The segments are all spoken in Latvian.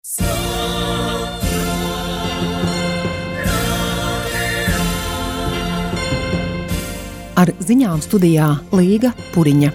Ar ziņām studijā Līga Puriņa.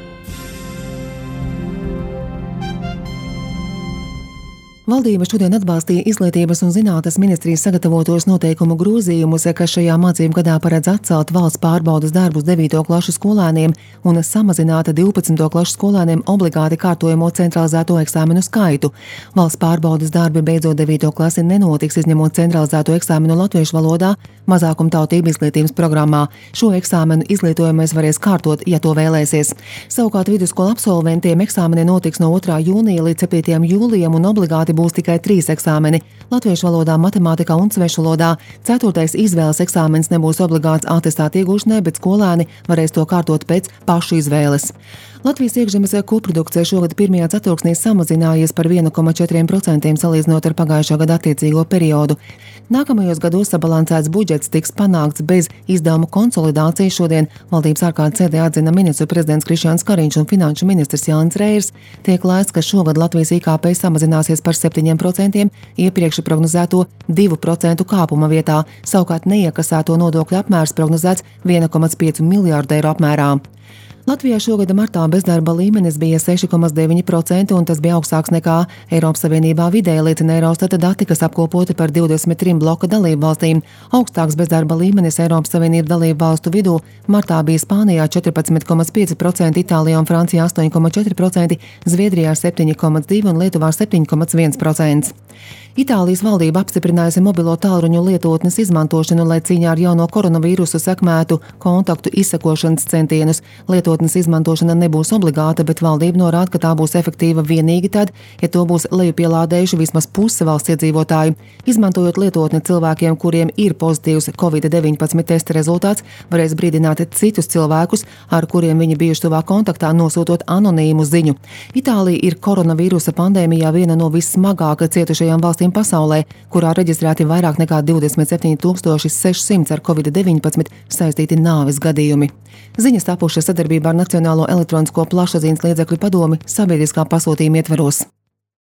Valdība šodien atbalstīja Izglītības un zinātnes ministrijas sagatavotos noteikumu grozījumus, kas šajā mācību gadā paredz atcelt valsts pārbaudes darbus 9. klašu skolēniem un samazināt 12. klašu skolēniem obligāti kārtojamo centralizēto eksāmenu skaitu. Valsts pārbaudes darbi beidzot 9. klasi nenotiks, izņemot centralizēto eksāmenu latviešu valodā mazākumtautību izglītības programmā. Šo eksāmenu izglītojamais varēs kārtot, ja to vēlēsies. Savukārt vidusskolu absolventiem eksāmeni notiks no 2. jūnija līdz 7. jūlijam un obligāti būs tikai 3 eksāmeni – latviešu valodā, matemātikā un svešu valodā. 4. izvēles eksāmens nebūs obligāts atestātu iegūšanai, bet skolēni varēs to kārtot pēc pašu izvēles. Latvijas iekšzemes koprodukcija šogad pirmajā ceturksnī samazinājies par 1,4% salīdzinot ar pagājušā gada attiecīgo periodu. Nākamajos gados sabalansēts budžets tiks panākts bez izdevumu konsolidācijas. Šodien valdības ārkārtas sēdē atzina ministru prezidents Krišjāns Kariņš un finanšu ministrs Jānis Reirs. Tiek lēsts, ka šogad Latvijas IKP samazināsies par 7%, iepriekš prognozēto 2% kāpuma vietā, savukārt neiekasēto nodokļu apmērs prognozēts 1,5 miljārdu eiro apmērā. Latvijā šogad martā bezdarba līmenis bija 6,9%, un tas bija augstāks nekā Eiropas Savienībā vidēji, liecina Eurostata dati, kas apkopoti par 23 bloka dalību valstīm. Augstāks bezdarba līmenis Eiropas Savienības dalību valstu vidū martā bija Spānijā 14,5%, Itālijā un Francijā 8,4%, Zviedrijā 7,2% un Lietuvā 7,1%. Itālijas valdība apstiprinājusi mobilo tālruņu lietotnes izmantošanu, lai cīņā ar jauno koronavīrusu sekmētu kontaktu izsekošanas centienus. Lietotnes izmantošana nebūs obligāta, bet valdība norāda, ka tā būs efektīva vienīgi tad, ja to būs lejupielādējuši vismaz puse valsts iedzīvotāju. Izmantojot lietotni, cilvēkiem, kuriem ir pozitīvs COVID-19 testa rezultāts, varēs brīdināt citus cilvēkus, ar kuriem viņi bijuši tuvā kontaktā, nosūtot anonīmu ziņu. Itālija ir koronavīrusa pandēmijā viena no vissmagāk cietušajām valstīm pasaulē, kurā reģistrēti vairāk nekā 27 600 ar COVID-19 saistīti nāves gadījumi. Ziņas tapušas sadarbībā ar Nacionālo elektronisko plašsaziņas līdzekļu padomi sabiedriskā pasūtījuma ietvaros.